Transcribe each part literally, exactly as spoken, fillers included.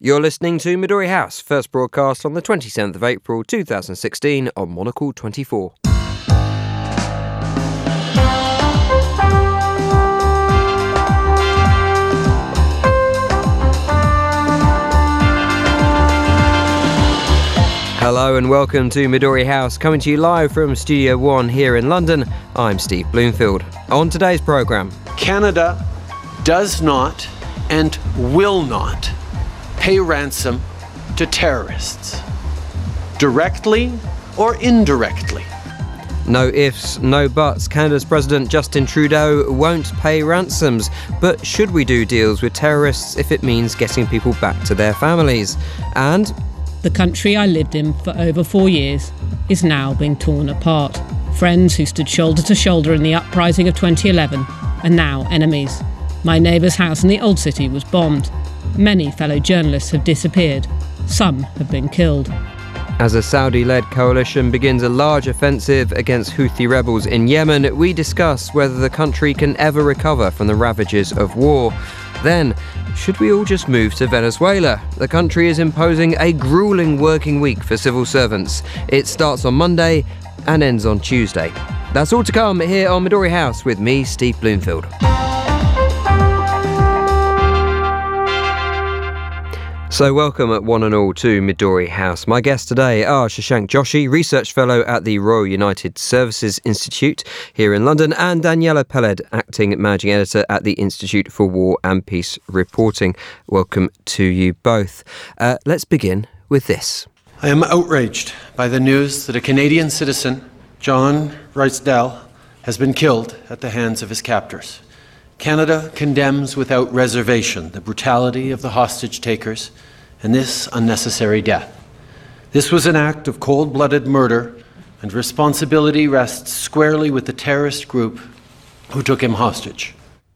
You're listening to Midori House, first broadcast on the twenty-seventh of April two thousand sixteen on Monocle twenty-four. Hello and welcome to Midori House, coming to you live from Studio One here in London. I'm Steve Bloomfield. On today's programme, Canada does not and will not pay ransom to terrorists, directly or indirectly. No ifs, no buts. Canada's President Justin Trudeau won't pay ransoms. But should we do deals with terrorists if it means getting people back to their families? And the country I lived in for over four years is now being torn apart. Friends who stood shoulder to shoulder in the uprising of twenty eleven are now enemies. My neighbour's house in the Old City was bombed. Many fellow journalists have disappeared. Some have been killed. As a Saudi-led coalition begins a large offensive against Houthi rebels in Yemen, we discuss whether the country can ever recover from the ravages of war. Then, should we all just move to Venezuela? The country is imposing a gruelling working week for civil servants. It starts on Monday and ends on Tuesday. That's all to come here on Midori House with me, Steve Bloomfield. So welcome at one and all to Midori House. My guests today are Shashank Joshi, Research Fellow at the Royal United Services Institute here in London, and Daniela Peled, Acting Managing Editor at the Institute for War and Peace Reporting. Welcome to you both. Uh, let's begin with this. I am outraged by the news that a Canadian citizen, John Rysdale, has been killed at the hands of his captors. Canada condemns without reservation the brutality of the hostage takers and this unnecessary death. This was an act of cold-blooded murder, and responsibility rests squarely with the terrorist group who took him hostage.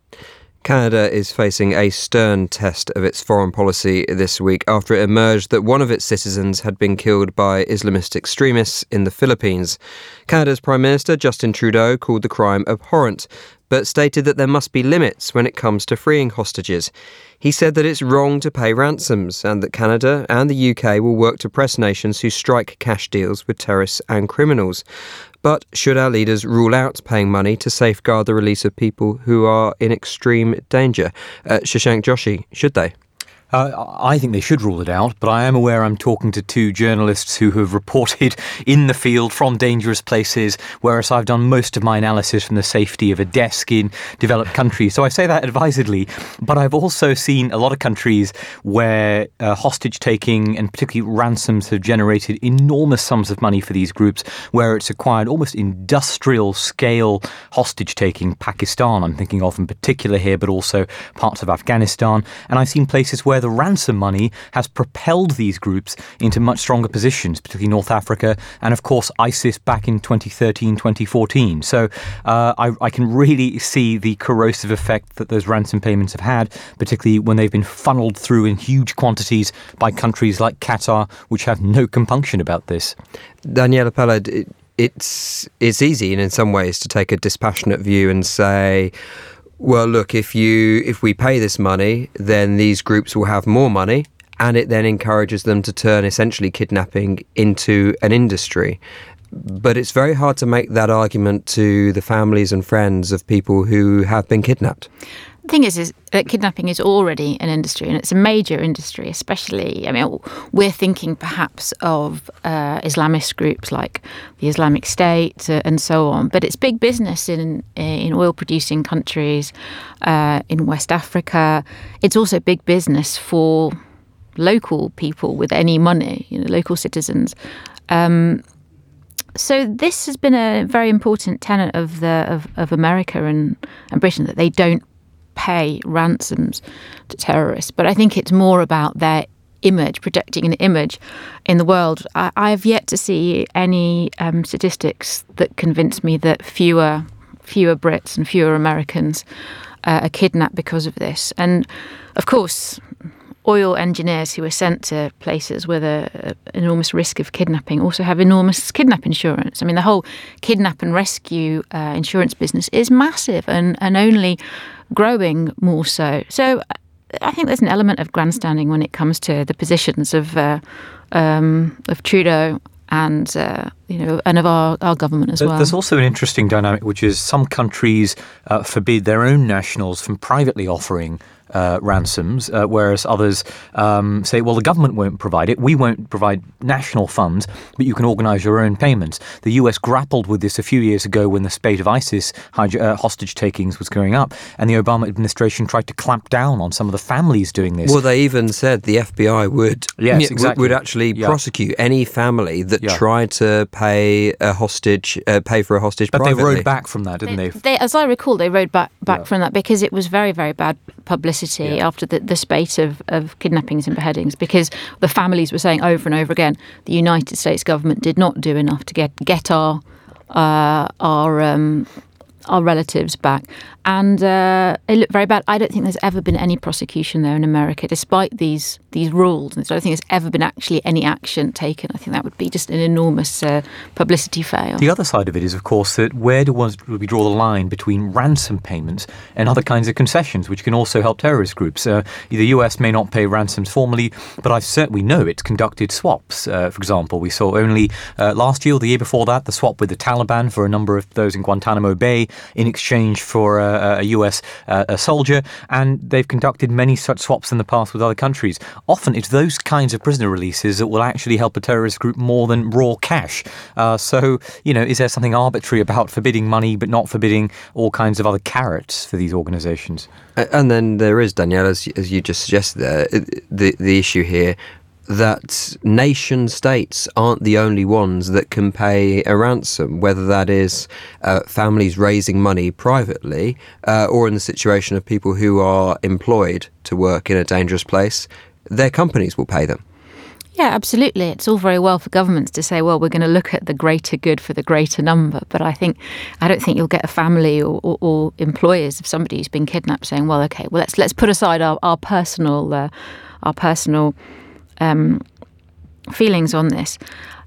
Canada is facing a stern test of its foreign policy this week after it emerged that one of its citizens had been killed by Islamist extremists in the Philippines. Canada's Prime Minister, Justin Trudeau, called the crime abhorrent, but stated that there must be limits when it comes to freeing hostages. He said that it's wrong to pay ransoms and that Canada and the U K will work to press nations who strike cash deals with terrorists and criminals. But should our leaders rule out paying money to safeguard the release of people who are in extreme danger? Uh, Shashank Joshi, should they? Uh, I think they should rule it out, but I am aware I'm talking to two journalists who have reported in the field from dangerous places, whereas I've done most of my analysis from the safety of a desk in developed countries. So I say that advisedly, but I've also seen a lot of countries where uh, hostage-taking and particularly ransoms have generated enormous sums of money for these groups, where it's acquired almost industrial-scale hostage-taking. Pakistan, I'm thinking of in particular here, but also parts of Afghanistan. And I've seen places where the ransom money has propelled these groups into much stronger positions, particularly North Africa, and of course ISIS back in twenty thirteen, twenty fourteen. So uh, I, I can really see the corrosive effect that those ransom payments have had, particularly when they've been funneled through in huge quantities by countries like Qatar, which have no compunction about this. Daniela Peled, it, it's, it's easy in some ways to take a dispassionate view and say, well, look, if you if we pay this money, then these groups will have more money, and it then encourages them to turn essentially kidnapping into an industry. But it's very hard to make that argument to the families and friends of people who have been kidnapped. The thing is, is that kidnapping is already an industry, and it's a major industry, especially, I mean, we're thinking perhaps of uh, Islamist groups like the Islamic State uh, and so on, but it's big business in in oil-producing countries, uh, in West Africa. It's also big business for local people with any money, you know, local citizens. Um, so this has been a very important tenet of the of, of America and, and Britain, that they don't pay ransoms to terrorists. But I think it's more about their image, protecting an image in the world. I, I've yet to see any um, statistics that convince me that fewer fewer Brits and fewer Americans uh, are kidnapped because of this. And of course, oil engineers who are sent to places with an enormous risk of kidnapping also have enormous kidnap insurance. I mean, the whole kidnap and rescue uh, insurance business is massive and, and only growing more so. So I think there's an element of grandstanding when it comes to the positions of uh, um, of Trudeau and uh, you know, and of our, our government as well. There's also an interesting dynamic, which is some countries uh, forbid their own nationals from privately offering Uh, ransoms, uh, whereas others um, say, well, the government won't provide it, we won't provide national funds, but you can organise your own payments. The U S grappled with this a few years ago when the spate of ISIS uh, hostage takings was going up, and the Obama administration tried to clamp down on some of the families doing this. Well, they even said the F B I would yes, exactly. would actually yeah. prosecute any family that yeah. tried to pay a hostage, uh, pay for a hostage but privately. They rode back from that, didn't they? they? they as I recall, they rode back, back yeah. from that because it was very, very bad publicity yeah. after the, the spate of, of kidnappings and beheadings, because the families were saying over and over again, the United States government did not do enough to get get our uh, our um, our relatives back. And uh, it looked very bad. I don't think there's ever been any prosecution there in America, despite these these rules. And so I don't think there's ever been actually any action taken. I think that would be just an enormous uh, publicity fail. The other side of it is, of course, that where do we draw the line between ransom payments and other kinds of concessions, which can also help terrorist groups? Uh, the U S may not pay ransoms formally, but I've certainly know it's conducted swaps. Uh, for example, we saw only uh, last year or the year before that, the swap with the Taliban for a number of those in Guantanamo Bay in exchange for uh, a U S uh, a soldier, and they've conducted many such swaps in the past with other countries. Often it's those kinds of prisoner releases that will actually help a terrorist group more than raw cash. Uh, so, you know, is there something arbitrary about forbidding money but not forbidding all kinds of other carrots for these organisations? And then there is, Danielle, as, as you just suggested there, the, the issue here that nation states aren't the only ones that can pay a ransom, whether that is uh, families raising money privately uh, or in the situation of people who are employed to work in a dangerous place, their companies will pay them. Yeah, absolutely. It's all very well for governments to say, well, we're going to look at the greater good for the greater number. But I think I don't think you'll get a family or, or, or employers of somebody who's been kidnapped saying, well, OK, well, let's let's put aside our, our personal uh, our personal Um, feelings on this.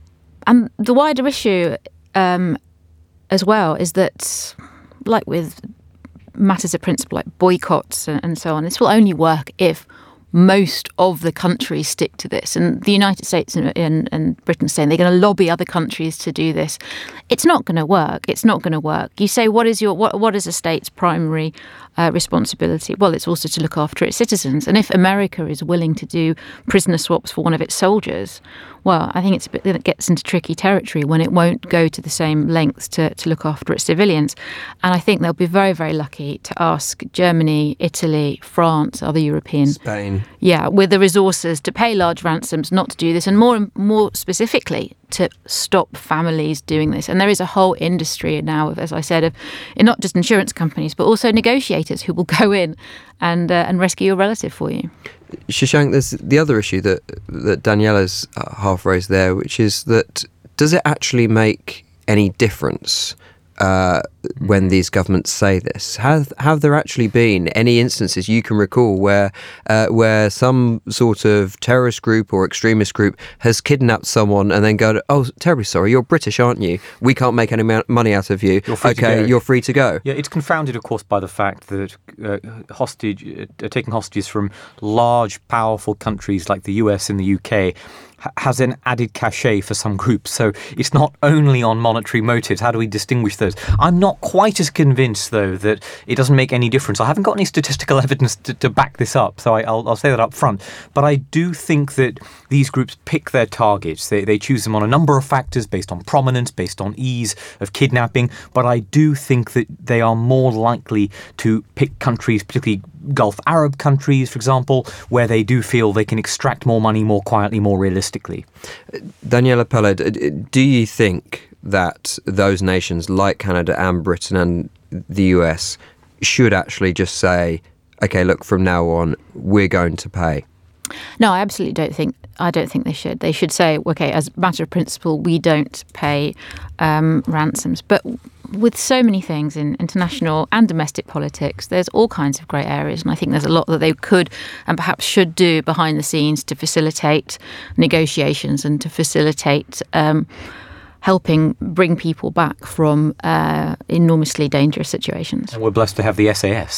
And the wider issue um, as well is that, like with matters of principle like boycotts and, and so on, this will only work if most of the countries stick to this. And the United States and, and, and Britain saying they're going to lobby other countries to do this. It's not going to work. It's not going to work. You say, what is your what what is a state's primary uh, responsibility? Well, it's also to look after its citizens. And if America is willing to do prisoner swaps for one of its soldiers, well, I think it's a bit, it gets into tricky territory when it won't go to the same lengths to, to look after its civilians. And I think they'll be very, very lucky to ask Germany, Italy, France, other European... Spain. Yeah, with the resources to pay large ransoms not to do this, and more more specifically to stop families doing this. And there is a whole industry now, of, as I said, of not just insurance companies, but also negotiators who will go in and uh, and rescue your relative for you. Shashank, there's the other issue that, that Daniela's half raised there, which is that does it actually make any difference uh, when these governments say this? Have have there actually been any instances you can recall where uh, where some sort of terrorist group or extremist group has kidnapped someone and then go, oh, terribly sorry, you're British, aren't you? We can't make any ma- money out of you. You're free okay, to go. You're free to go. Yeah, it's confounded, of course, by the fact that uh, hostage uh, taking hostages from large, powerful countries like the U S and the U K has an added cachet for some groups. So it's not only on monetary motives. How do we distinguish those? I'm not quite as convinced, though, that it doesn't make any difference. I haven't got any statistical evidence to, to back this up, so I, I'll, I'll say that up front. But I do think that these groups pick their targets. They, they choose them on a number of factors based on prominence, based on ease of kidnapping. But I do think that they are more likely to pick countries, particularly Gulf Arab countries, for example, where they do feel they can extract more money more quietly, more realistically. Daniela Pelle, do you think that those nations like Canada and Britain and the U S should actually just say, OK, look, from now on, we're going to pay? No, I absolutely don't think I don't think they should. They should say, OK, as a matter of principle, we don't pay um, ransoms. But with so many things in international and domestic politics, there's all kinds of grey areas. And I think there's a lot that they could and perhaps should do behind the scenes to facilitate negotiations and to facilitate um, helping bring people back from uh, enormously dangerous situations. And we're blessed to have the S A S.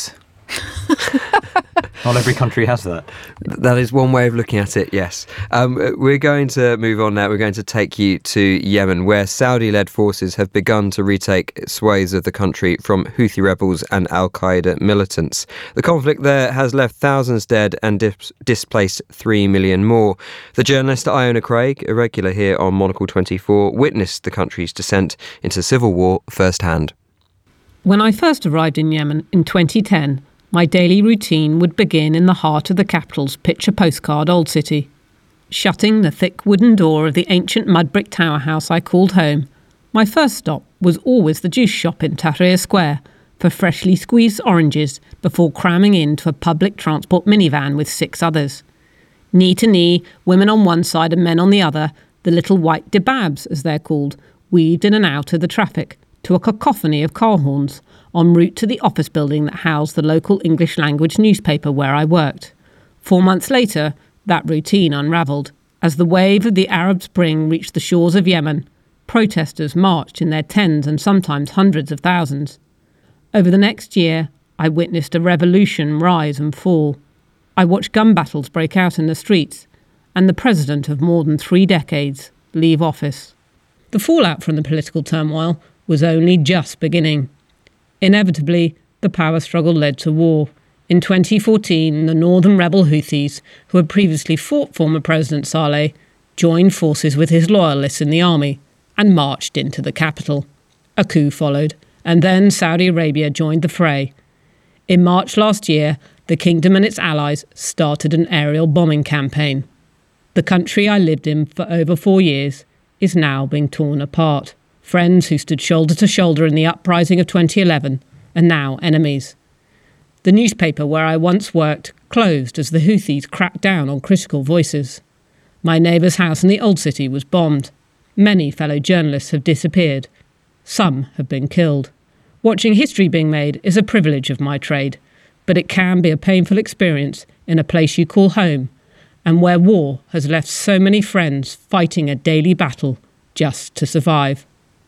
Not every country has that. That is one way of looking at it, yes. Um, we're going to move on now. We're going to take you to Yemen, where Saudi-led forces have begun to retake swathes of the country from Houthi rebels and Al-Qaeda militants. The conflict there has left thousands dead and dis- displaced three million more. The journalist Iona Craig, a regular here on Monocle twenty-four, witnessed the country's descent into civil war firsthand. When I first arrived in Yemen in twenty ten, my daily routine would begin in the heart of the capital's picture-postcard old city. Shutting the thick wooden door of the ancient mud-brick tower house I called home, my first stop was always the juice shop in Tahrir Square for freshly squeezed oranges before cramming into a public transport minivan with six others. Knee to knee, women on one side and men on the other, the little white debabs, as they're called, weaved in and out of the traffic to a cacophony of car horns, en route to the office building that housed the local English language newspaper where I worked. Four months later, that routine unravelled. As the wave of the Arab Spring reached the shores of Yemen, protesters marched in their tens and sometimes hundreds of thousands. Over the next year, I witnessed a revolution rise and fall. I watched gun battles break out in the streets, and the president of more than three decades leave office. The fallout from the political turmoil was only just beginning. Inevitably, the power struggle led to war. In twenty fourteen, the northern rebel Houthis, who had previously fought former President Saleh, joined forces with his loyalists in the army and marched into the capital. A coup followed, and then Saudi Arabia joined the fray. In March last year, the kingdom and its allies started an aerial bombing campaign. The country I lived in for over four years is now being torn apart. Friends who stood shoulder to shoulder in the uprising of twenty eleven are now enemies. The newspaper where I once worked closed as the Houthis cracked down on critical voices. My neighbour's house in the old city was bombed. Many fellow journalists have disappeared. Some have been killed. Watching history being made is a privilege of my trade, but it can be a painful experience in a place you call home, and where war has left so many friends fighting a daily battle just to survive.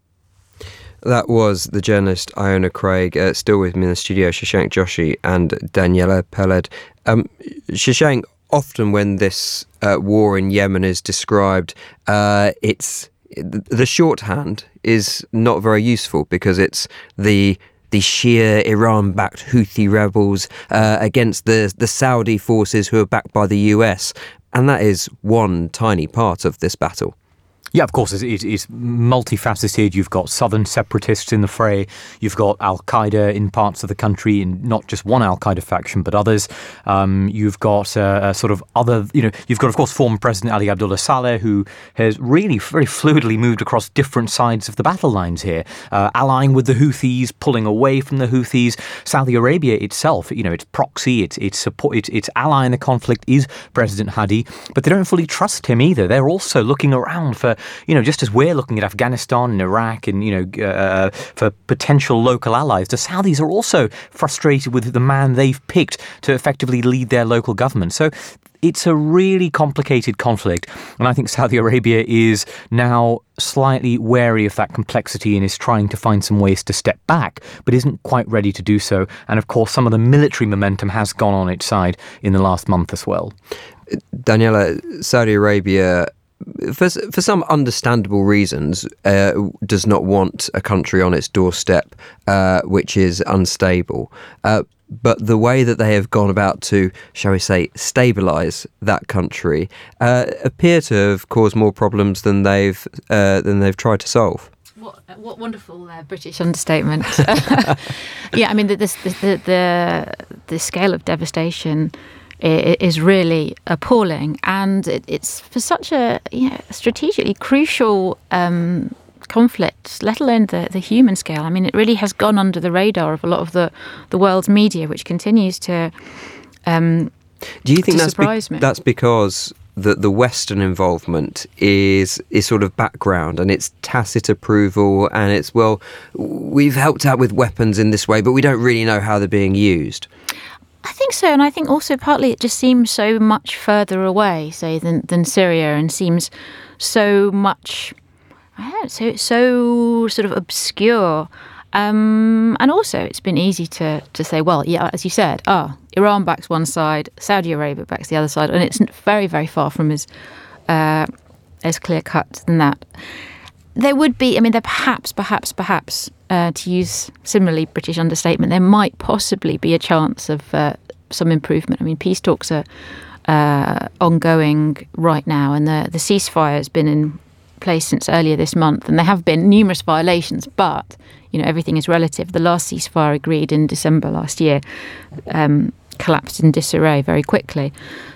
That was the journalist Iona Craig, uh, still with me in the studio, Shashank Joshi and Daniela Peled. Um, Shashank, often when this uh, war in Yemen is described, uh, it's the shorthand is not very useful because it's the the Shia Iran-backed Houthi rebels uh, against the the Saudi forces who are backed by the U S, and that is one tiny part of this battle. Yeah, of course, it's, it's multifaceted. You've got southern separatists in the fray. You've got Al-Qaeda in parts of the country, and not just one Al-Qaeda faction, but others. Um, you've got uh, a sort of other, you know, you've got, of course, former President Ali Abdullah Saleh, who has really very fluidly moved across different sides of the battle lines here, uh, allying with the Houthis, pulling away from the Houthis. Saudi Arabia itself, you know, its proxy, its its support, its, its ally in the conflict is President Hadi, but they don't fully trust him either. They're also looking around for, you know, just as we're looking at Afghanistan and Iraq and, you know, uh, for potential local allies, the Saudis are also frustrated with the man they've picked to effectively lead their local government. So it's a really complicated conflict. And I think Saudi Arabia is now slightly wary of that complexity and is trying to find some ways to step back, but isn't quite ready to do so. And of course, some of the military momentum has gone on its side in the last month as well. Daniela, Saudi Arabia, For for some understandable reasons, uh, does not want a country on its doorstep uh, which is unstable. Uh, but the way that they have gone about to, shall we say, stabilise that country uh, appear to have caused more problems than they've uh, than they've tried to solve. What, what wonderful uh, British understatement! Yeah, I mean the, this, the the the scale of devastation is really appalling, and it, it's for such a you know, strategically crucial um, conflict, let alone the, the human scale. I mean, it really has gone under the radar of a lot of the, the world's media, which continues to um, Do you think to that's surprise be- me. that's because the the Western involvement is is sort of background and it's tacit approval, and it's, well, we've helped out with weapons in this way, but we don't really know how they're being used? I think so, and I think also partly it just seems so much further away, say, than, than Syria, and seems so much, I don't know, so, so sort of obscure. Um, and also, it's been easy to, to say, well, yeah, as you said, ah, oh, Iran backs one side, Saudi Arabia backs the other side, and it's very, very far from as uh, as clear cut than that. There would be, I mean, there perhaps, perhaps, perhaps, uh, to use similarly British understatement, there might possibly be a chance of uh, some improvement. I mean, peace talks are uh, ongoing right now, and the the ceasefire has been in place since earlier this month, and there have been numerous violations, but you know, everything is relative. The last ceasefire agreed in December last year um, collapsed in disarray very quickly.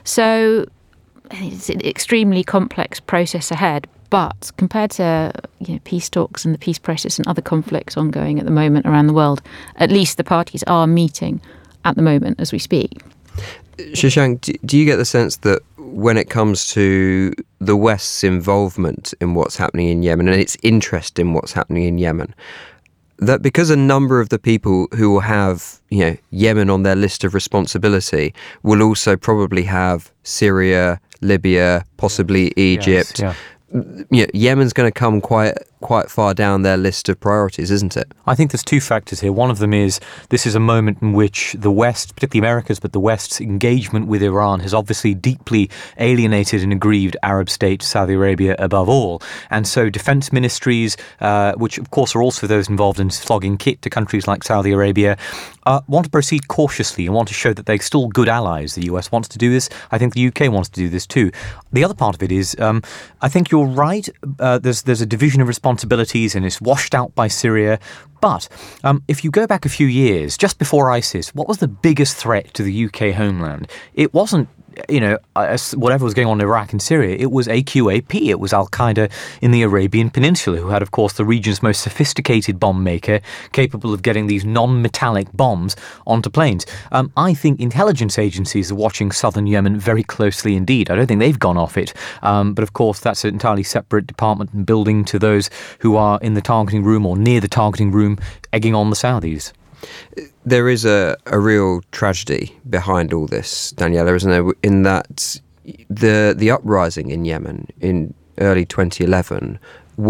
So it's an extremely complex process ahead, but compared to you know, peace talks and the peace process and other conflicts ongoing at the moment around the world, at least the parties are meeting at the moment as we speak. Shashank, do you get the sense that when it comes to the West's involvement in what's happening in Yemen and its interest in what's happening in Yemen, that because a number of the people who will have, you know, Yemen on their list of responsibility will also probably have Syria, Libya, possibly Egypt. Yes, yeah. You know, Yemen's going to come quite quite far down their list of priorities, isn't it? I think there's two factors here. One of them is this is a moment in which the West, particularly America's, but the West's engagement with Iran has obviously deeply alienated and aggrieved Arab states, Saudi Arabia above all. And so defense ministries, uh, which of course are also those involved in slogging kit to countries like Saudi Arabia, uh, want to proceed cautiously and want to show that they're still good allies. The U S wants to do this. I think the U K wants to do this too. The other part of it is, um, I think you're right. Uh, there's there's a division of responsibilities and it's washed out by Syria. But um, if you go back a few years, just before ISIS, what was the biggest threat to the U K homeland? It wasn't, you know, whatever was going on in Iraq and Syria, it was A Q A P, it was Al-Qaeda in the Arabian Peninsula, who had, of course, the region's most sophisticated bomb maker, capable of getting these non-metallic bombs onto planes. Um, I think intelligence agencies are watching southern Yemen very closely indeed. I don't think they've gone off it. Um, but, of course, that's an entirely separate department and building to those who are in the targeting room or near the targeting room, egging on the Saudis. There is a, a real tragedy behind all this, Daniela, isn't there? In that the the uprising in Yemen in early twenty eleven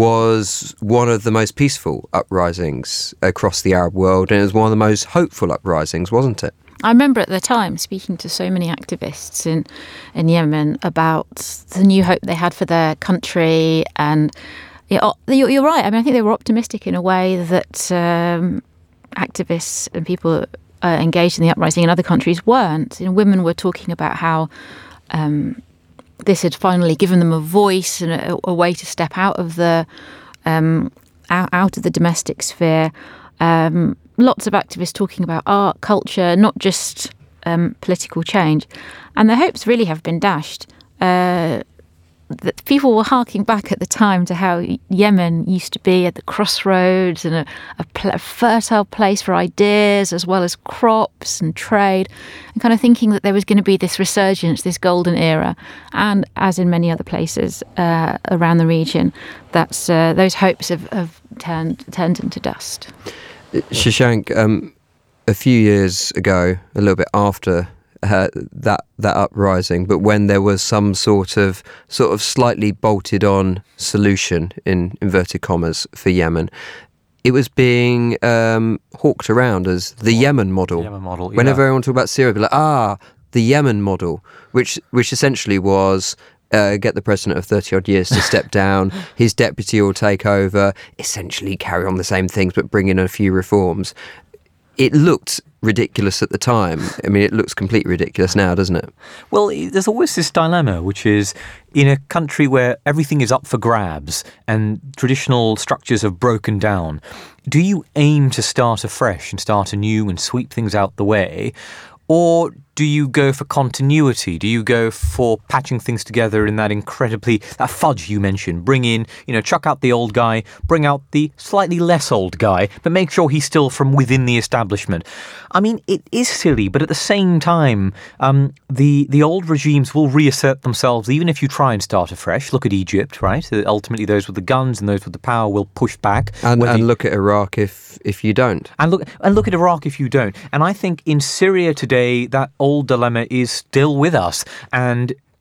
was one of the most peaceful uprisings across the Arab world, and it was one of the most hopeful uprisings, wasn't it? I remember at the time speaking to so many activists in, in Yemen about the new hope they had for their country, and yeah, you're right. I mean, I think they were optimistic in a way that Um, activists and people uh, engaged in the uprising in other countries weren't. You know, women were talking about how um, this had finally given them a voice and a, a way to step out of the um, out, out of the domestic sphere. Um, lots of activists talking about art, culture, not just um, political change, and their hopes really have been dashed. Uh, that people were harking back at the time to how Yemen used to be at the crossroads and a, a, pl- a fertile place for ideas as well as crops and trade, and kind of thinking that there was going to be this resurgence, this golden era. And as in many other places uh, around the region, that's uh, those hopes have, have turned turned into dust. Shashank, um, a few years ago, a little bit after Uh, that that uprising, but when there was some sort of sort of slightly bolted on solution in inverted commas for Yemen, it was being um, hawked around as the Yemen model. Yemen model yeah. Whenever everyone talked about Syria, it'd be like, ah, the Yemen model, which which essentially was uh, get the president of thirty odd years to step down, his deputy will take over, essentially carry on the same things but bring in a few reforms. It looked ridiculous at the time. I mean, it looks completely ridiculous now, doesn't it? Well, there's always this dilemma, which is in a country where everything is up for grabs and traditional structures have broken down, do you aim to start afresh and start anew and sweep things out the way? Or do you go for continuity? Do you go for patching things together in that incredibly, that fudge you mentioned? Bring in, you know, chuck out the old guy, bring out the slightly less old guy, but make sure he's still from within the establishment. I mean, it is silly, but at the same time, um, the the old regimes will reassert themselves even if you try and start afresh. Look at Egypt, right? Ultimately, those with the guns and those with the power will push back. And, and you, look at Iraq if if you don't. And look and look at Iraq if you don't. And I think in Syria today, that old dilemma is still with us. And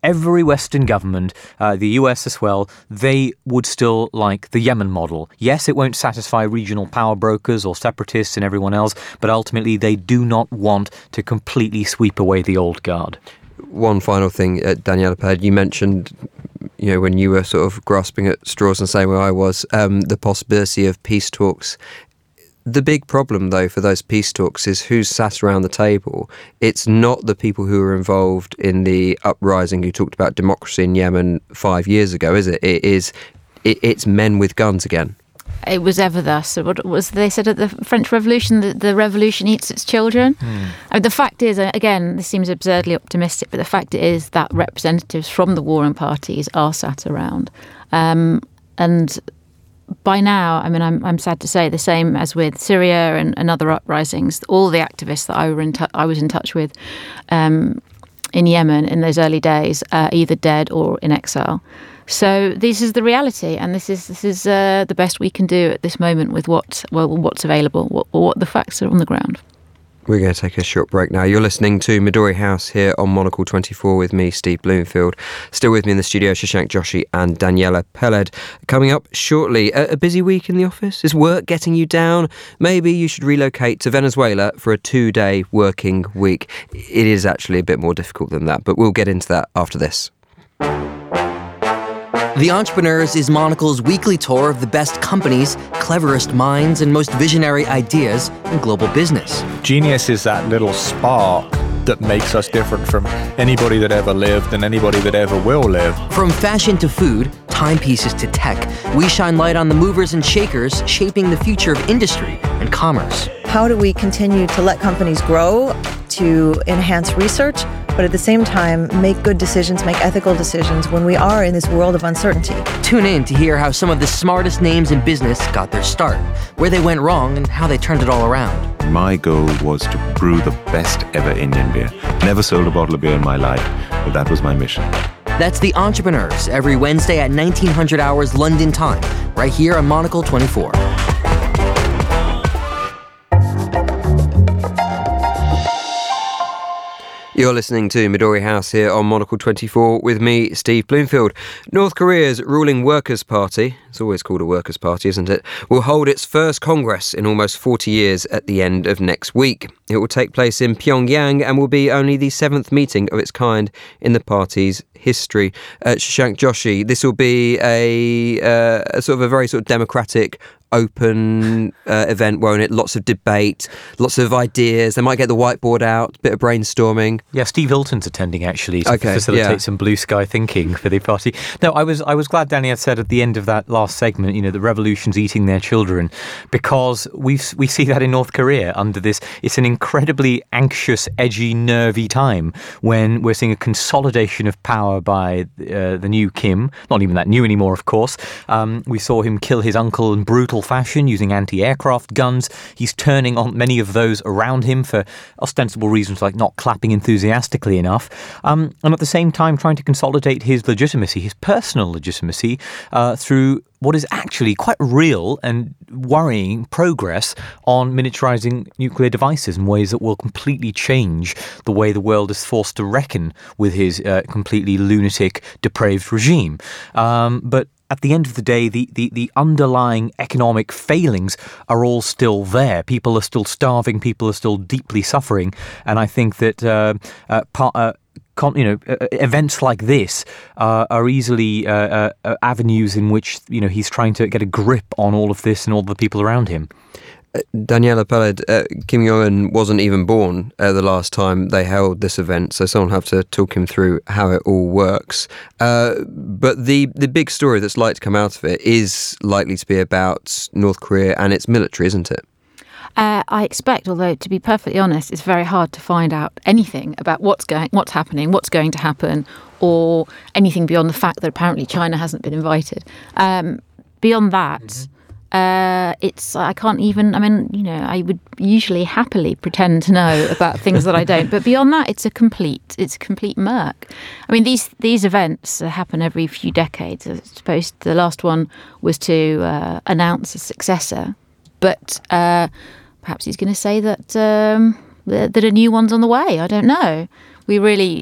every Western government, uh, the U S as well, they would still like the Yemen model. Yes, it won't satisfy regional power brokers or separatists and everyone else, but ultimately they do not want to completely sweep away the old guard. One final thing, uh, Daniela Peled, you mentioned, you know, when you were sort of grasping at straws and saying where I was, um, the possibility of peace talks. The big problem, though, for those peace talks is who's sat around the table. It's not the people who were involved in the uprising who talked about democracy in Yemen five years ago, is it? It is. It, it's men with guns again. It was ever thus. So what was they said at the French Revolution? The, the revolution eats its children. Mm. I mean, the fact is, again, this seems absurdly optimistic, but the fact is that representatives from the warring parties are sat around, um, and. By now, I mean, I'm I'm sad to say, the same as with Syria and, and other uprisings, all the activists that I were in tu- I was in touch with um, in Yemen in those early days are either dead or in exile. So this is the reality, and this is this is uh, the best we can do at this moment with what well what's available, what what the facts are on the ground. We're going to take a short break now. You're listening to Midori House here on Monocle twenty-four with me, Steve Bloomfield. Still with me in the studio, Shashank Joshi and Daniela Peled. Coming up shortly, a, a busy week in the office? Is work getting you down? Maybe you should relocate to Venezuela for a two-day working week. It is actually a bit more difficult than that, but we'll get into that after this. The Entrepreneurs is Monocle's weekly tour of the best companies, cleverest minds, and most visionary ideas in global business. Genius is that little spark that makes us different from anybody that ever lived and anybody that ever will live. From fashion to food, timepieces to tech, we shine light on the movers and shakers shaping the future of industry and commerce. How do we continue to let companies grow, to enhance research, but at the same time make good decisions, make ethical decisions when we are in this world of uncertainty? Tune in to hear how some of the smartest names in business got their start, where they went wrong, and how they turned it all around. My goal was to brew the best ever Indian beer. Never sold a bottle of beer in my life, but that was my mission. That's The Entrepreneurs, every Wednesday at nineteen hundred hours London time, right here on Monocle twenty-four. You're listening to Midori House here on Monocle twenty-four with me, Steve Bloomfield. North Korea's ruling Workers' Party, it's always called a Workers' Party, isn't it, will hold its first Congress in almost forty years at the end of next week. It will take place in Pyongyang and will be only the seventh meeting of its kind in the party's history. Uh, Shashank Joshi, this will be a, uh, a sort of a very sort of democratic, open uh, event, won't it? Lots of debate, lots of ideas. They might get the whiteboard out, bit of brainstorming. Yeah, Steve Hilton's attending actually to okay, facilitate yeah. some blue sky thinking for the party. No, I was I was glad Danny had said at the end of that last segment, you know, the revolution's eating their children, because we we see that in North Korea under this. It's an incredibly anxious, edgy, nervy time when we're seeing a consolidation of power by uh, the new Kim. Not even that new anymore, of course. Um, we saw him kill his uncle in brutal fashion using anti-aircraft guns. He's turning on many of those around him for ostensible reasons like not clapping enthusiastically enough, um, and at the same time trying to consolidate his legitimacy, his personal legitimacy, uh, through what is actually quite real and worrying progress on miniaturizing nuclear devices in ways that will completely change the way the world is forced to reckon with his uh, completely lunatic, depraved regime. Um, but at the end of the day, the, the, the underlying economic failings are all still there. People are still starving. People are still deeply suffering. And I think that uh, uh, part, uh, Con, you know, uh, events like this uh, are easily uh, uh, avenues in which, you know, he's trying to get a grip on all of this and all the people around him. Uh, Daniela Peled, uh, Kim Jong-un wasn't even born uh, the last time they held this event, so someone will have to talk him through how it all works. Uh, but the, the big story that's likely to come out of it is likely to be about North Korea and its military, isn't it? Uh, I expect, although to be perfectly honest, it's very hard to find out anything about what's going, what's happening, what's going to happen, or anything beyond the fact that apparently China hasn't been invited. Um, beyond that, mm-hmm. uh, it's I can't even. I mean, you know, I would usually happily pretend to know about things that I don't. But beyond that, it's a complete, it's a complete murk. I mean, these these events happen every few decades. I suppose the last one was to uh, announce a successor, but. Uh, Perhaps he's going to say that um, that a new one's on the way. I don't know. We really,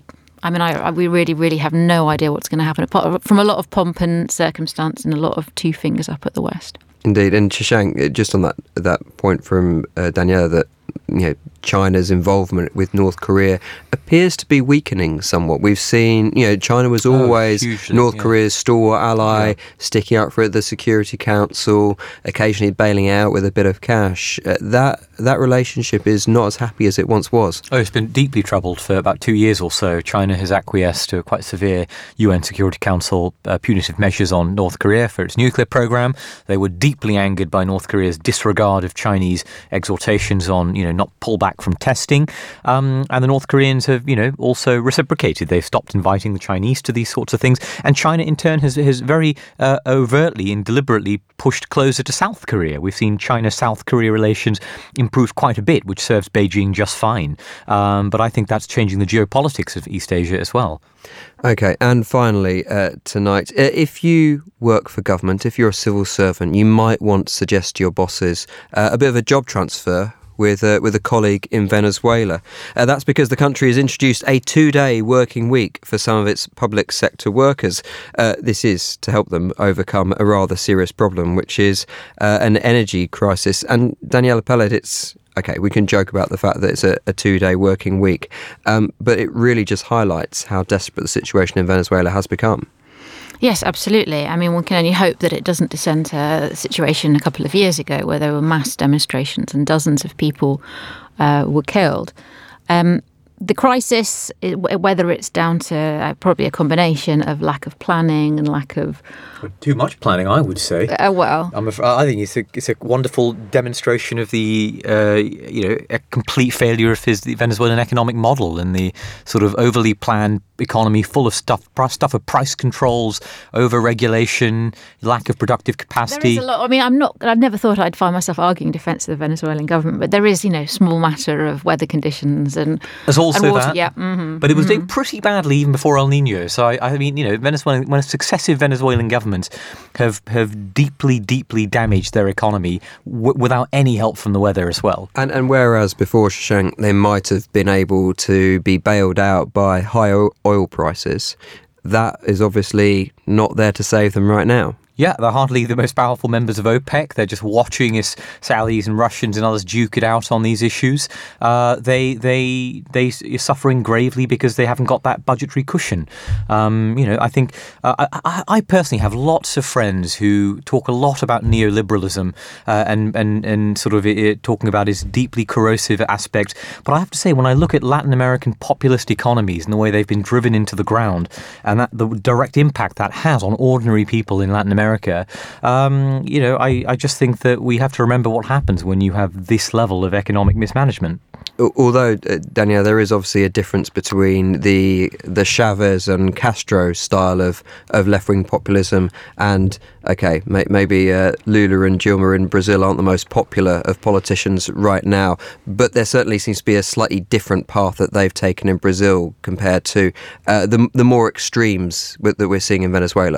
I mean, I, I, we really, really have no idea what's going to happen, apart from a lot of pomp and circumstance and a lot of two fingers up at the West. Indeed. And Shashank, just on that that point from uh, Daniela, that you know China's involvement with North Korea appears to be weakening somewhat. We've seen, you know, China was always oh, hugely, North yeah. Korea's stalwart ally, Yeah. sticking up for it at the Security Council, occasionally bailing out with a bit of cash. Uh, that that relationship is not as happy as it once was. Oh, it's been deeply troubled for about two years or so. China has acquiesced to quite severe U N Security Council uh, punitive measures on North Korea for its nuclear program. They were deeply angered by North Korea's disregard of Chinese exhortations on, you know, not pull back from testing. Um, and the North Koreans have, you know, also reciprocated. They've stopped inviting the Chinese to these sorts of things. And China, in turn, has, has very uh, overtly and deliberately pushed closer to South Korea. We've seen China-South Korea relations improve quite a bit, which serves Beijing just fine. Um, but I think that's changing the geopolitics of East Asia as well. Okay, and finally, uh, tonight, uh, if you work for government, if you're a civil servant, you might want to suggest to your bosses uh, a bit of a job transfer with uh, with a colleague in Venezuela. Uh, that's because the country has introduced a two-day working week for some of its public sector workers. Uh, this is to help them overcome a rather serious problem, which is uh, an energy crisis. And Daniela Peled, it's okay, we can joke about the fact that it's a, a two-day working week, um, but it really just highlights how desperate the situation in Venezuela has become. Yes, absolutely. I mean, one can only hope that it doesn't descend to a situation a couple of years ago where there were mass demonstrations and dozens of people uh, were killed. Um, the crisis, whether it's down to uh, probably a combination of lack of planning and lack of... Too much planning, I would say. Uh, well... I'm af- I think it's a, it's a wonderful demonstration of the, uh, you know, a complete failure of his, the Venezuelan economic model and the sort of overly planned economy full of stuff, stuff of price controls, over-regulation, lack of productive capacity. There is a lot. I mean, I'm not, I've never thought I'd find myself arguing defence of the Venezuelan government, but there is, you know, small matter of weather conditions and... There's also and water, that. Yeah. Mm-hmm, but it was mm-hmm. doing pretty badly even before El Nino. So, I, I mean, you know, Venezuela, when successive Venezuelan governments have, have deeply, deeply damaged their economy w- without any help from the weather as well. And and whereas before, Shashank, they might have been able to be bailed out by high oil prices, that is obviously not there to save them right now. Yeah, they're hardly the most powerful members of OPEC. They're just watching as Saudis and Russians and others duke it out on these issues. Uh, they they they are suffering gravely because they haven't got that budgetary cushion. Um, you know, I think uh, I, I personally have lots of friends who talk a lot about neoliberalism uh, and and and sort of it, it, talking about its deeply corrosive aspect. But I have to say, when I look at Latin American populist economies and the way they've been driven into the ground, and that the direct impact that has on ordinary people in Latin America. America, um, you know, I, I just think that we have to remember what happens when you have this level of economic mismanagement. Although, uh, Danielle, there is obviously a difference between the the Chavez and Castro style of, of left-wing populism and, okay, may, maybe uh, Lula and Dilma in Brazil aren't the most popular of politicians right now, but there certainly seems to be a slightly different path that they've taken in Brazil compared to uh, the the more extremes that we're seeing in Venezuela.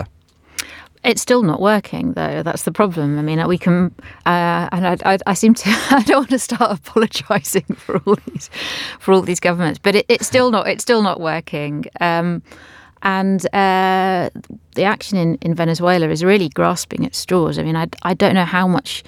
It's still not working, though. That's the problem. I mean, we can, uh, and I, I, I seem to, I don't want to start apologising for all these, for all these governments, but it, it's still not, it's still not working. Um, and uh, the action in, in Venezuela is really grasping at straws. I mean, I, I don't know how much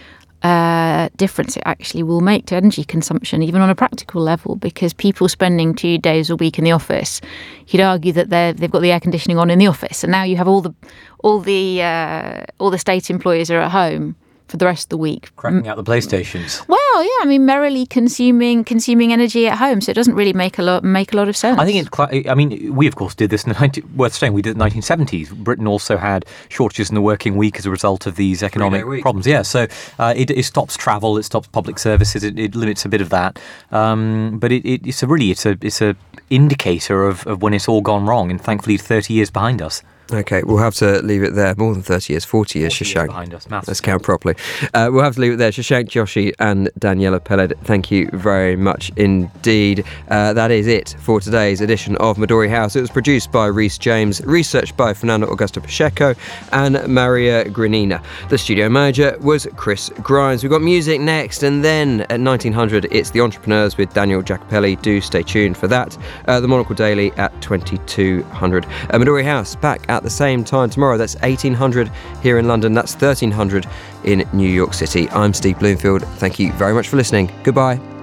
uh, difference it actually will make to energy consumption, even on a practical level, because people spending two days a week in the office, you'd argue that they they've got the air conditioning on in the office, and now you have all the all the uh, all the state employees are at home for the rest of the week, cracking out the PlayStations. Well, yeah, I mean, merrily consuming consuming energy at home, so it doesn't really make a lot make a lot of sense. I think it's. I mean, we of course did this in the nineteen, worth saying we did it in the nineteen seventies. Britain also had shortages in the working week as a result of these economic problems. Yeah, so uh, it, it stops travel, it stops public services, it, it limits a bit of that. Um, but it, it, it's a really it's a it's a indicator of, of when it's all gone wrong, and thankfully thirty years behind us. Okay, we'll have to leave it there. More than thirty years, forty years, forty Shashank. years behind us. Maths. Let's count properly. Uh, we'll have to leave it there. Shashank Joshi and Daniela Peled, thank you very much indeed. Uh, that is it for today's edition of Midori House. It was produced by Rhys James, researched by Fernando Augusto Pacheco and Maria Granina. The studio manager was Chris Grimes. We've got music next, and then at nineteen hundred, it's The Entrepreneurs with Daniel Jacopelli. Do stay tuned for that. Uh, the Monocle Daily at twenty-two hundred. Uh, Midori House back at the same time tomorrow. That's eighteen hundred here in London. That's thirteen hundred in New York City. I'm Steve Bloomfield. Thank you very much for listening. Goodbye.